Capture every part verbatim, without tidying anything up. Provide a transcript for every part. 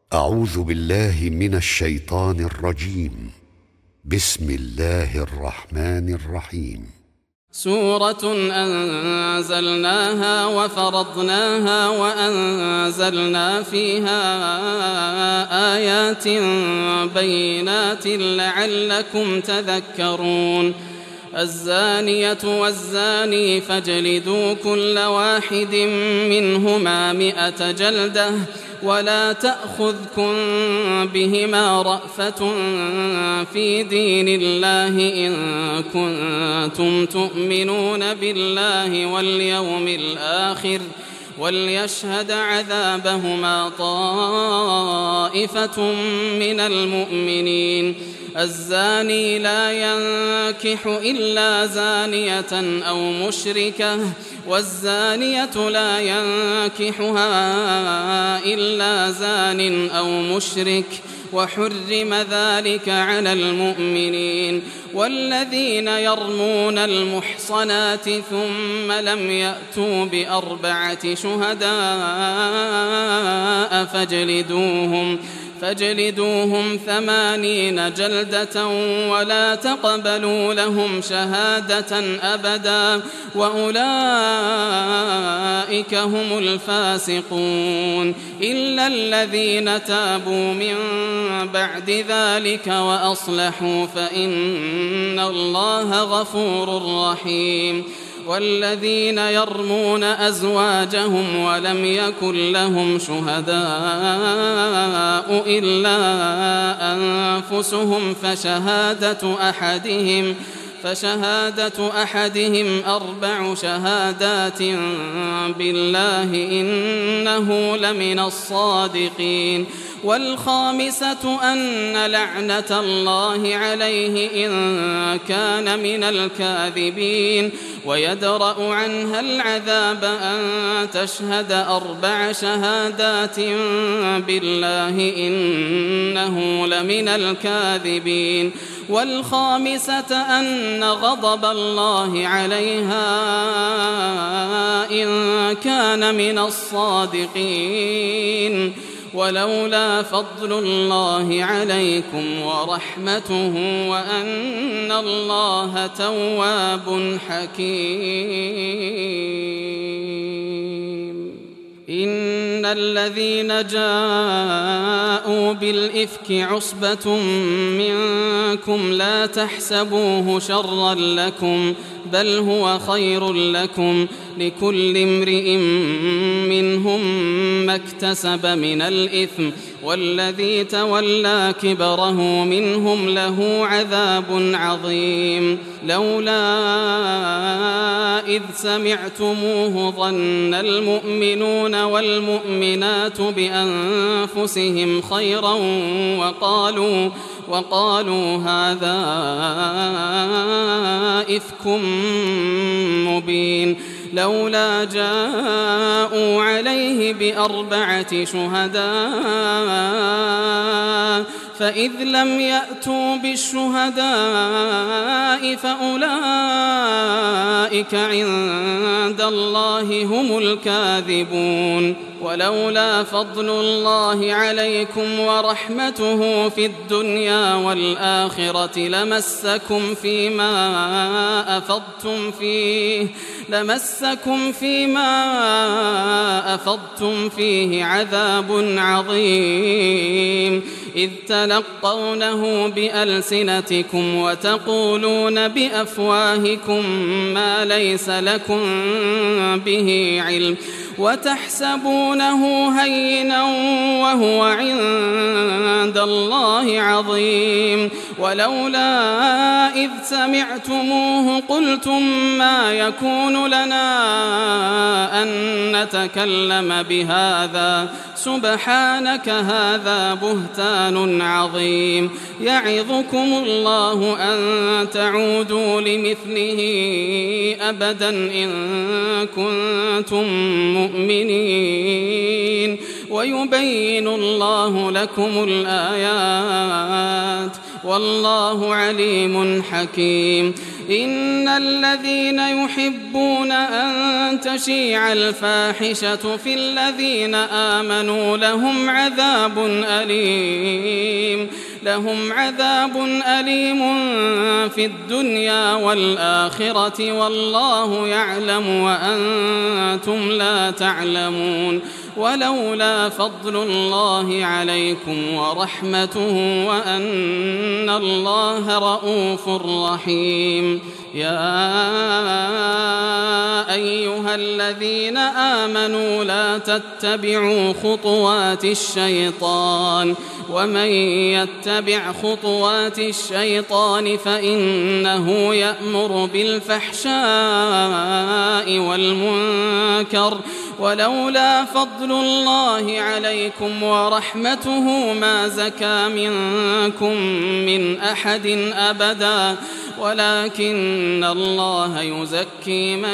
أعوذ بالله من الشيطان الرجيم. بسم الله الرحمن الرحيم. سورة أنزلناها وفرضناها وأنزلنا فيها آيات بينات لعلكم تذكرون. الزانية والزاني فاجلدوا كل واحد منهما مئة جلدة ولا تأخذكم بهما رأفة في دين الله إن كنتم تؤمنون بالله واليوم الآخر وليشهد عذابهما طائفة من المؤمنين. الزاني لا ينكح إلا زانية أو مشركة والزانية لا ينكحها إلا زان أو مشرك وحرم ذلك على المؤمنين. والذين يرمون المحصنات ثم لم يأتوا بأربعة شهداء فاجلدوهم فاجلدوهم ثمانين جلدة ولا تقبلوا لهم شهادة أبدا وأولئك هم الفاسقون إلا الذين تابوا من بعد ذلك وأصلحوا فإن الله غفور رحيم. والذين يرمون أزواجهم ولم يكن لهم شهداء إلا أنفسهم فشهادة أحدهم فشهادة أحدهم أربع شهادات بالله إنه لمن الصادقين. والخامسة أن لعنة الله عليه إن كان من الكاذبين ويدرأ عنها العذاب أن تشهد أربع شهادات بالله إنه لمن الكاذبين. والخامسة أن غضب الله عليها إن كان من الصادقين. ولولا فضل الله عليكم ورحمته وأن الله تواب حكيم. إن الذين جاءوا بالإفك عصبة منكم لا تحسبوه شرا لكم بل هو خير لكم لكل امرئ منهم ما اكتسب من الإثم والذي تولى كبره منهم له عذاب عظيم. لولا إذ سمعتموه ظن المؤمنون والمؤمنات بأنفسهم خيرا وقالوا وقالوا هذا إفك مبين. لولا جاءوا عليه بأربعة شهداء فإذ لم يأتوا بالشهداء فأولئك عند الله هم الكاذبون. ولولا فضل الله عليكم ورحمته في الدنيا والآخرة لمسكم فيما أفضتم فيه لمسكم فيما أفضتم فيه عذاب عظيم إذ تلقونه بألسنتكم وتقولون بأفواهكم ما ليس لكم به علم وتحسبونه هينا وهو عند الله عظيم. ولولا إذ سمعتموه قلتم ما يكون لنا أن نتكلم بهذا سبحانك هذا بهتان عظيم. يعظكم الله أن تعودوا لمثله أبدا إن كنتم مؤمنين ويبين الله لكم الآيات والله عليم حكيم. إن الذين يحبون أن تشيع الفاحشة في الذين آمنوا لهم عذاب أليم لهم عذاب أليم في الدنيا والآخرة والله يعلم وأنتم لا تعلمون. ولولا فضل الله عليكم ورحمته وأن الله رؤوف رحيم. يا أيها الذين آمنوا لا تتبعوا خطوات الشيطان ومن يتبع خطوات الشيطان فإنه يأمر بالفحشاء والمنكر ولولا فضل الله عليكم ورحمته ما زكى منكم من أحد أبدا ولكن الله يزكي من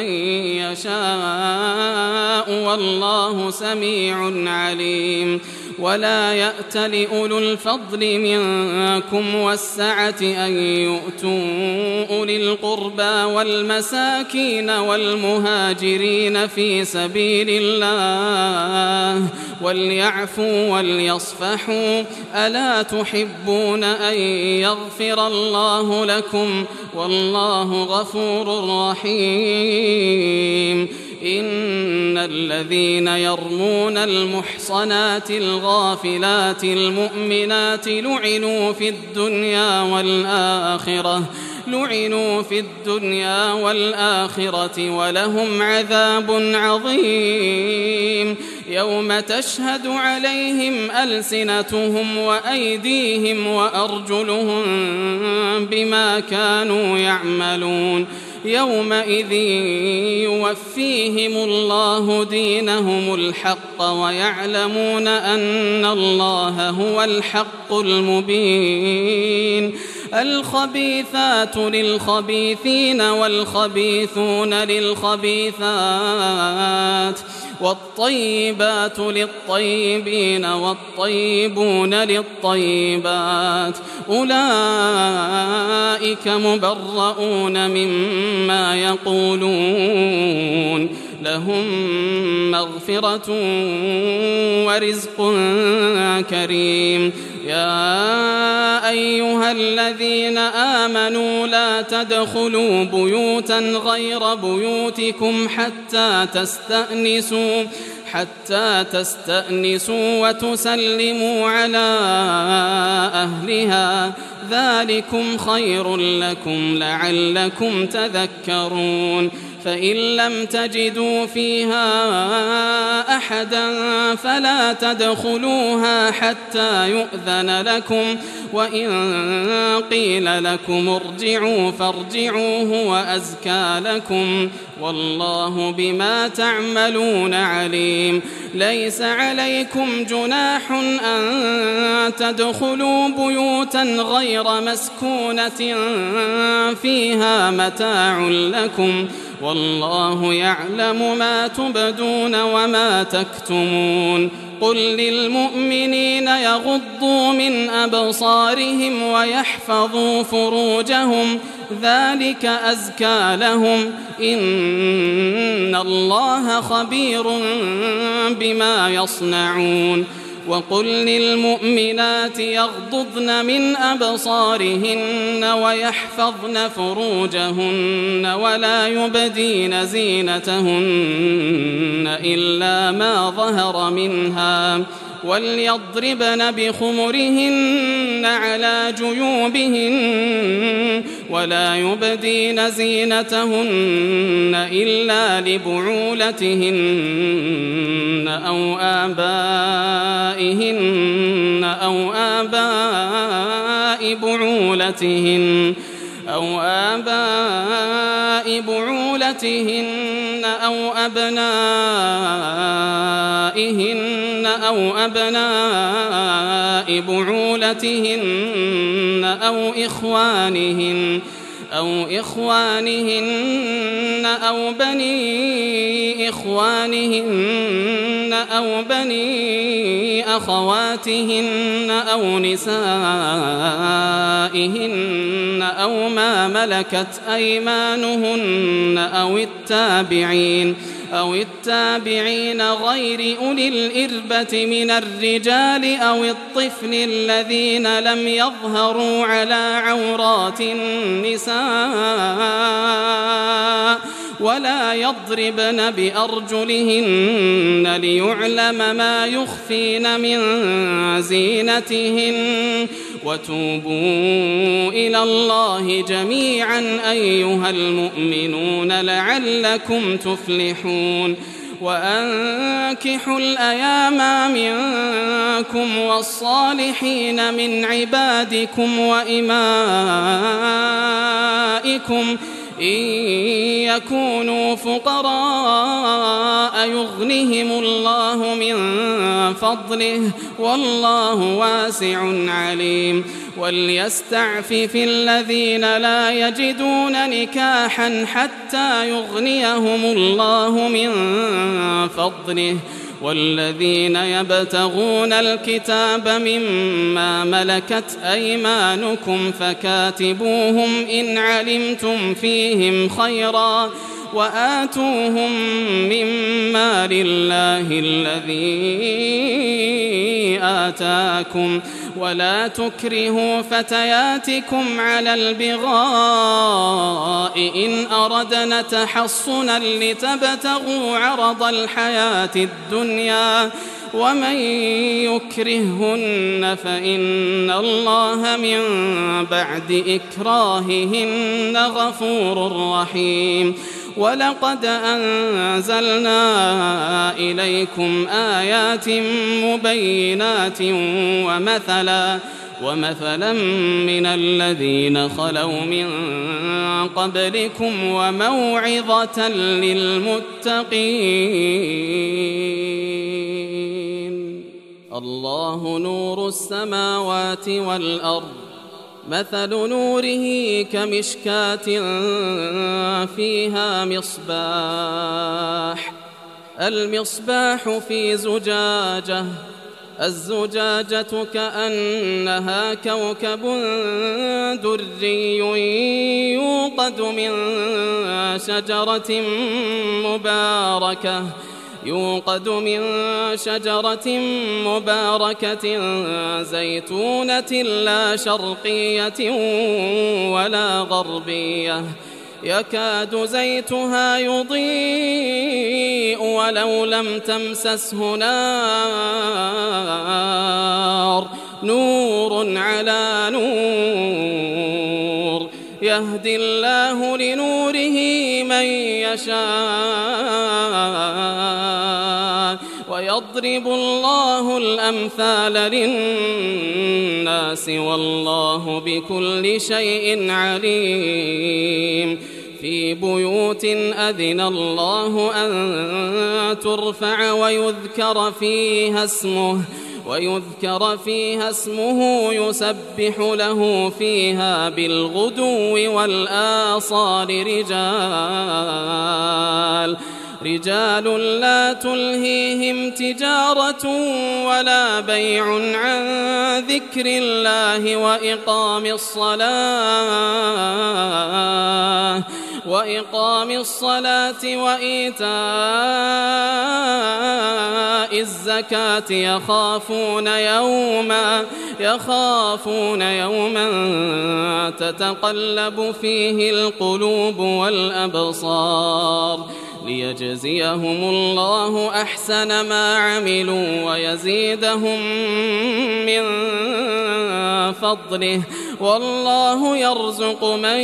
يشاء والله سميع عليم. ولا يأت لأولو الفضل منكم والسعة أن يؤتوا أولي القربى والمساكين والمهاجرين في سبيل الله وليعفوا وليصفحوا ألا تحبون أن يغفر الله لكم والله غفور رحيم. إن الذين يرمون المحصنات الغافلات المؤمنات لعنوا في الدنيا والآخرة لعنوا في الدنيا والآخرة ولهم عذاب عظيم. يوم تشهد عليهم ألسنتهم وأيديهم وأرجلهم بما كانوا يعملون يومئذ يوفيهم الله دينهم الحق ويعلمون أن الله هو الحق المبين. الخبيثات للخبيثين والخبيثون للخبيثات والطيبات للطيبين والطيبون للطيبات أولئك مبرؤون مما يقولون لهم مغفرة ورزق كريم. يا أيها الذين آمنوا لا تدخلوا بيوتا غير بيوتكم حتى تستأنسوا حتى تستأنسوا وتسلموا على أهلها ذلكم خير لكم لعلكم تذكرون. فإن لم تجدوا فيها أحدا فلا تدخلوها حتى يؤذن لكم وإن قيل لكم ارجعوا فارجعوا هو أزكى لكم والله بما تعملون عليم. ليس عليكم جناح أن تدخلوا بيوتا غير مسكونة فيها متاع لكم والله يعلم ما تبدون وما تكتمون. قل للمؤمنين يغضوا من أبصارهم ويحفظوا فروجهم ذلك أزكى لهم إن الله خبير بما يصنعون. وقل للمؤمنات يغضضن من أبصارهن ويحفظن فروجهن ولا يبدين زينتهن إلا ما ظهر منها وليضربن بخمرهن على جيوبهن ولا يبدين زينتهن إلا لبعولتهن أو آبائهن أو آباء بعولتهن أو آباء بعولتهن أو أبنائهن أو أبناء بعولتهن أو إخوانهن أو إخوانهن أو بني إخوانهن أو بني أخواتهن أو نسائهن أو ما ملكت أيمانهن أو التابعين أو التابعين غير أولي الإربة من الرجال أو الطفل الذين لم يظهروا على عورات النساء ولا يضربن بأرجلهن ليعلم ما يخفين من زينتهن وتوبوا إلى الله جميعا أيها المؤمنون لعلكم تفلحون وأنكحوا الأيام منكم والصالحين من عبادكم وإمائكم إن يكونوا فقراء يغنهم الله من فضله والله واسع عليم وليستعفف الذين لا يجدون نكاحا حتى يغنيهم الله من فضله والذين يبتغون الكتاب مما ملكت أيمانكم فكاتبوهم إن علمتم فيهم خيرا وآتوهم مما لله الذي آتاكم ولا تكرهوا فتياتكم على البغاء إن أردنا تحصنا لتبتغوا عرض الحياة الدنيا ومن يكرههن فإن الله من بعد إكراههن غفور رحيم ولقد أنزلنا إليكم آيات مبينات ومثلا ومثلا من الذين خلوا من قبلكم وموعظة للمتقين الله نور السماوات والأرض مثل نوره كمشكاة فيها مصباح المصباح في زجاجة الزجاجة كأنها كوكب دري يوقد من شجرة مباركة يوقد من شجرة مباركة زيتونة لا شرقية ولا غربية يكاد زيتها يضيء ولو لم تمسسه نار نور على نور يهدي الله لنوره من يشاء ويضرب الله الأمثال للناس والله بكل شيء عليم في بيوت أذن الله أن ترفع ويذكر فيها اسمه ويذكر فيها اسمه يسبح له فيها بالغدو والآصال رجال رجال لا تلهيهم تجارة ولا بيع عن ذكر الله وإقام الصلاة وإقام الصلاة وإيتاء الزكاة يخافون يوما يخافون يوما تتقلب فيه القلوب والأبصار ليجزيهم الله أحسن ما عملوا ويزيدهم من فضله والله يرزق من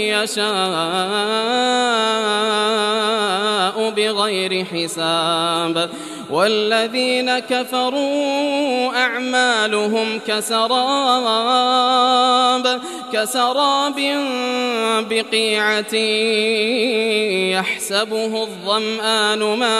يشاء بغير حساب والذين كفروا أعمالهم كسراب كسراب بقيعة يحسبه الظمآن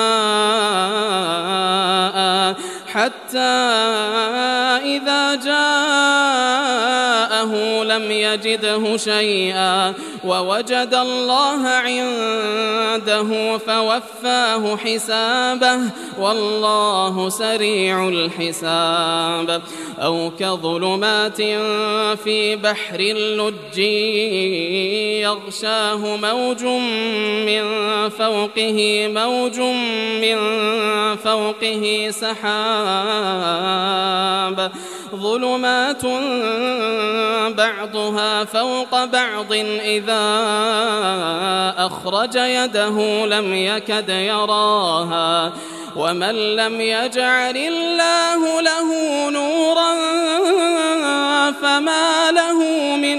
ماء حتى إذا جاءه فلم يجده شيئا ووجد الله عنده فوفاه حسابه والله سريع الحساب. أو كظلمات في بحر اللج يغشاه موج من فوقه موج من فوقه سحاب ظلمات بعضها فوق بعض إذا أخرج يده لم يكد يراها ومن لم يجعل الله له نورا فما له من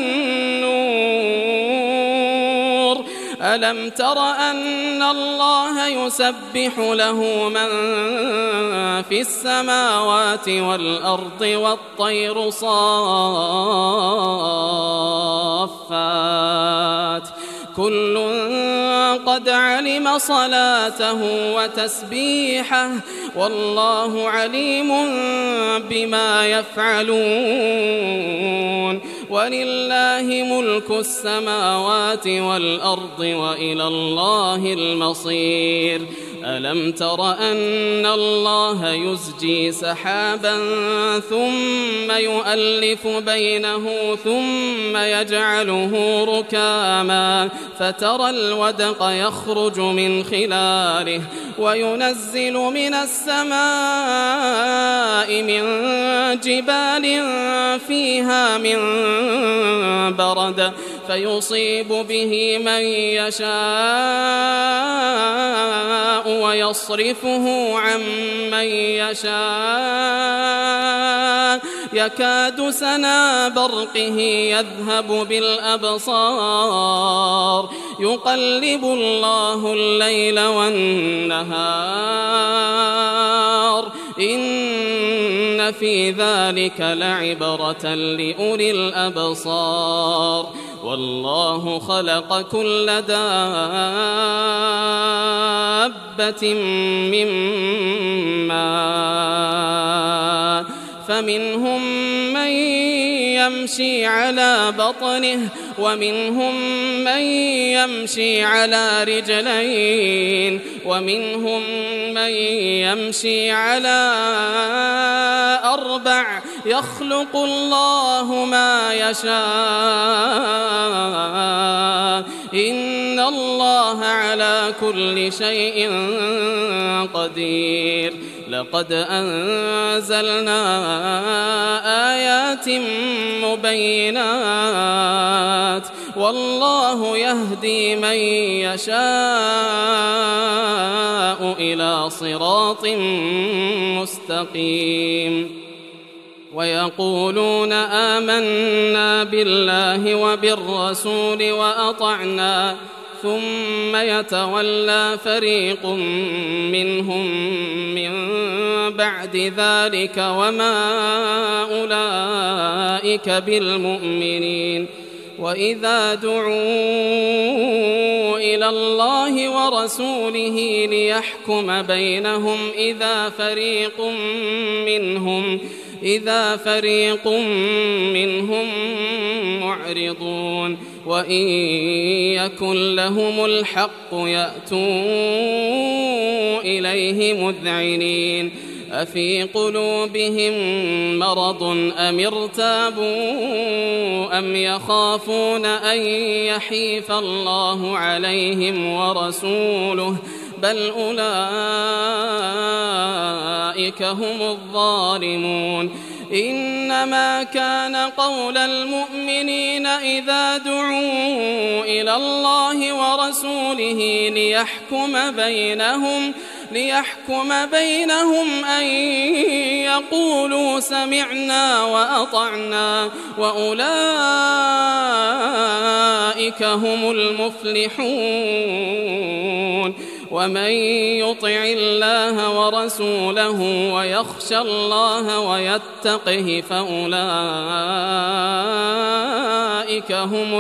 نور. ألم تر أن الله يسبح له من في السماوات والأرض والطير صافات كل قد علم صلاته وتسبيحه والله عليم بما يفعلون. ولله ملك السماوات والأرض وإلى الله المصير. ألم تر أن الله يزجي سحابا ثم يؤلف بينه ثم يجعله ركاما فترى الودق يخرج من خلاله وينزل من السماء من جبال فيها من برد فيصيب به من يشاء ويصرفه عن من يشاء يكاد سنا برقه يذهب بالأبصار يقلب الله الليل والنهار إن في ذلك لعبرة لأولي الأبصار. والله خلق كل دابة من ماء فمنهم من يمشي على بطنه ومنهم من يمشي على رجلين ومنهم من يمشي على أربع يخلق الله ما يشاء إن الله على كل شيء قدير. لقد أنزلنا آيات مبينات والله يهدي من يشاء إلى صراط مستقيم. ويقولون آمنا بالله وبالرسول وأطعنا ثم يتولى فريق منهم من بعد ذلك وما أولئك بالمؤمنين. وإذا دعوا إلى الله ورسوله ليحكم بينهم إذا فريق منهم إذا فريق منهم معرضون وإن يكن لهم الحق يأتوا إليه مذعنين. أفي قلوبهم مرض أم ارتابوا أم يخافون أن يحيف الله عليهم ورسوله بل أولئك هم الظالمون. إنما كان قول المؤمنين إذا دعوا إلى الله ورسوله ليحكم بينهم ليحكم بينهم أن يقولوا سمعنا وأطعنا وأولئك هم المفلحون. ومن يطع الله ورسوله ويخشى الله ويتقه فأولئك هم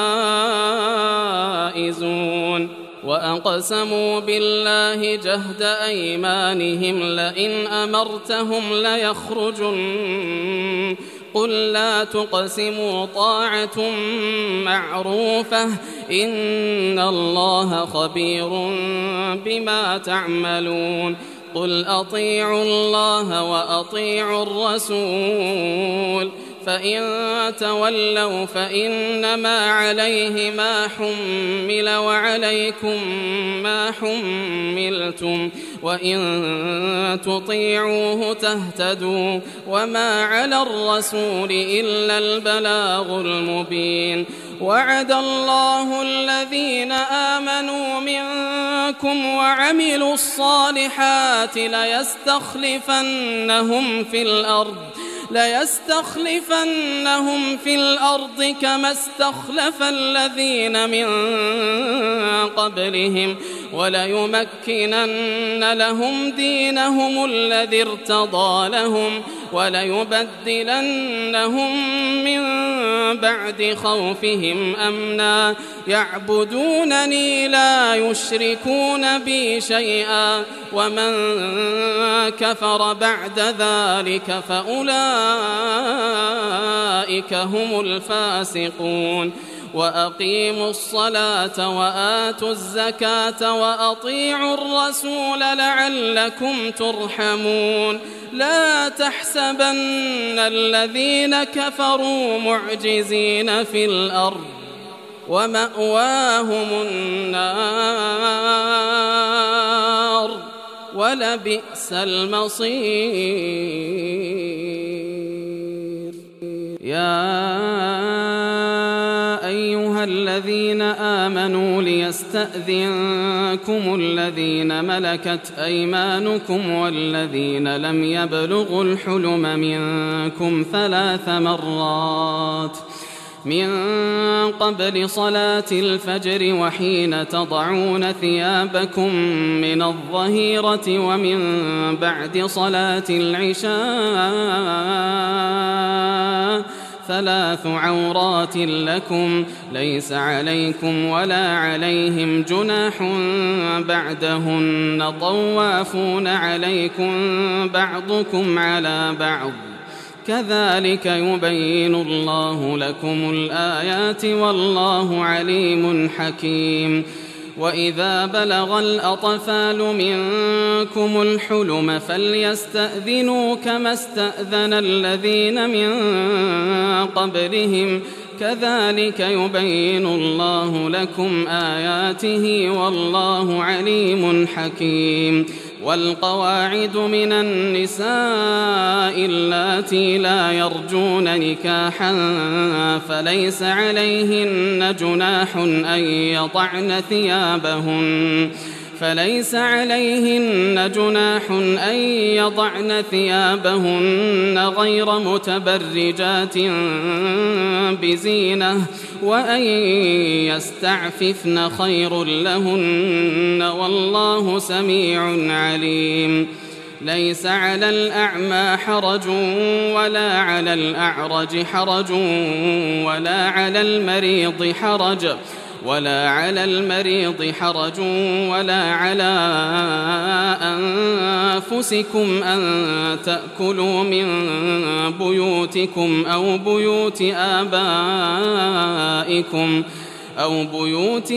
الفائزون. وأقسموا بالله جهد أيمانهم لئن أمرتهم ليخرجن قل لا تقسموا طاعة معروفة إن الله خبير بما تعملون قل أطيعوا الله وأطيعوا الرسول فإن تولوا فإنما عليه ما حمل وعليكم ما حملتم وإن تطيعوه تهتدوا وما على الرسول إلا البلاغ المبين وعد الله الذين آمنوا منكم وعملوا الصالحات ليستخلفنهم في الأرض ليستخلفنهم في الأرض كما استخلف الذين من قبلهم وليمكنن لهم دينهم الذي ارتضى لهم وليبدلنهم من بعد خوفهم أمنا يعبدونني لا يشركون بي شيئا ومن كفر بعد ذلك فأولئك هم الفاسقون وأقيموا الصلاة وآتوا الزكاة وأطيعوا الرسول لعلكم ترحمون لا تحسبن الذين كفروا معجزين في الأرض ومأواهم النار ولبئس المصير يا أيها الذين آمنوا ليستأذنكم الذين ملكت أيمانكم والذين لم يبلغوا الحلم منكم ثلاث مرات من قبل صلاة الفجر وحين تضعون ثيابكم من الظهيرة ومن بعد صلاة العشاء ثلاث عورات لكم ليس عليكم ولا عليهم جناح بعدهن طوافون عليكم بعضكم على بعض كذلك يبين الله لكم الآيات والله عليم حكيم وإذا بلغ الأطفال منكم الحلم فليستأذنوا كما استأذن الذين من قبلهم كذلك يبين الله لكم آياته والله عليم حكيم والقواعد من النساء اللاتي لا يرجون نكاحا فليس عليهن جناح أن يضعن ثيابهن فليس عليهن جناح أن يضعن ثيابهن غير متبرجات بزينة وأن يستعففن خير لهن والله سميع عليم ليس على الأعمى حرج ولا على الأعرج حرج ولا على المريض حرج ولا على المريض حرج ولا على أنفسكم أن تأكلوا من بيوتكم أو بيوت آبائكم أو بيوت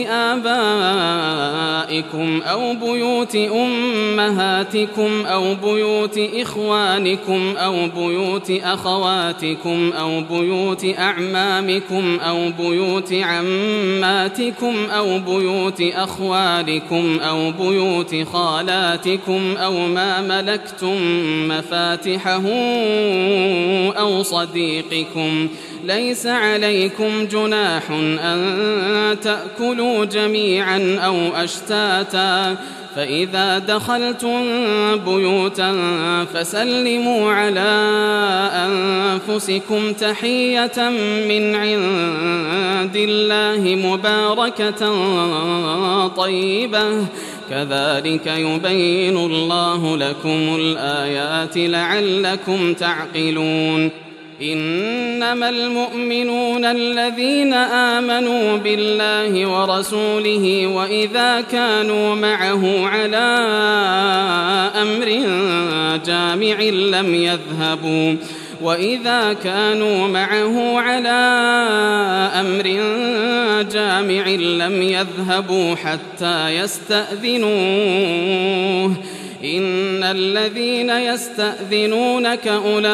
آبائكم أو بيوت أمهاتكم أو بيوت إخوانكم أو بيوت أخواتكم أو بيوت أعمامكم أو بيوت عماتكم أو بيوت أخوالكم أو بيوت خالاتكم أو ما ملكتم مفاتحه أو صديقكم ليس عليكم جناح أن تأكلوا جميعا أو أشتاتا فإذا دخلتم بيوتا فسلموا على أنفسكم تحية من عند الله مباركة طيبة كذلك يبين الله لكم الآيات لعلكم تعقلون إنما المؤمنون الذين آمنوا بالله ورسوله وإذا كانوا معه على أمر جامع لم يذهبوا وإذا كانوا معه على أمر جامع لم يذهبوا حتى يستأذنوه إن الذين يستأذنونك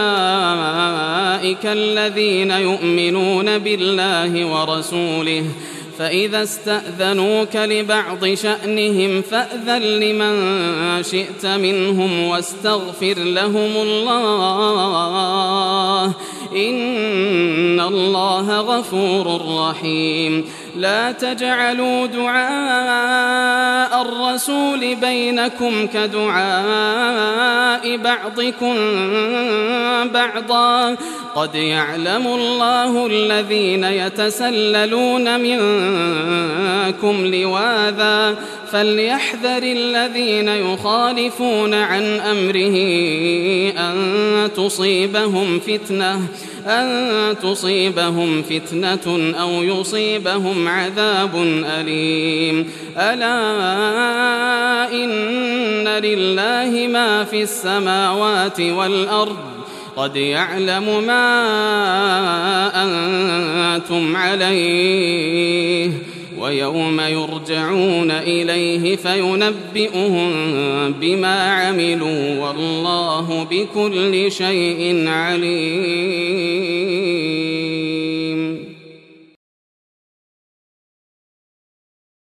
أولئك الذين يؤمنون بالله ورسوله فإذا استأذنوك لبعض شأنهم فأذن لمن شئت منهم واستغفر لهم الله إن الله غفور رحيم. لا تجعلوا دعاء الرسول بينكم كدعاء بعضكم بعضا قد يعلم الله الذين يتسللون منكم لواذا فليحذر الذين يخالفون عن أمره أن تصيبهم فتنة أن تصيبهم فتنة أو يصيبهم عذاب أليم. ألا إن لله ما في السماوات والأرض قد يعلم ما أنتم عليه ويوم يرجعون إليه فينبئهم بما عملوا والله بكل شيء عليم.